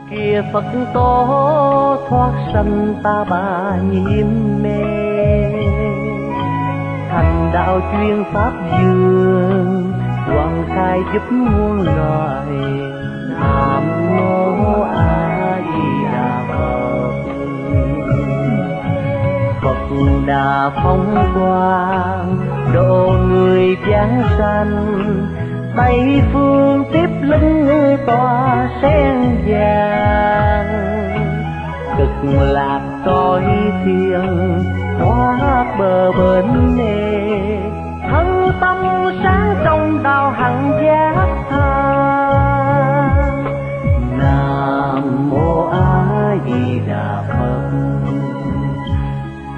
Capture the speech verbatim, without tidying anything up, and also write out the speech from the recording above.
kia Phật tổ thoát sanh ta bà nhiễm mê, thành đạo chuyên pháp dương hoàng khai giúp muôn loài. Nam mô A Di Đà Phật. Phật Đà phong quang độ người giáng sanh, Tây phương tiếp linh tòa sen vàng. Cực lạc tối thiên thoát bờ bến nề, thân tâm sáng trong đạo hằng gia.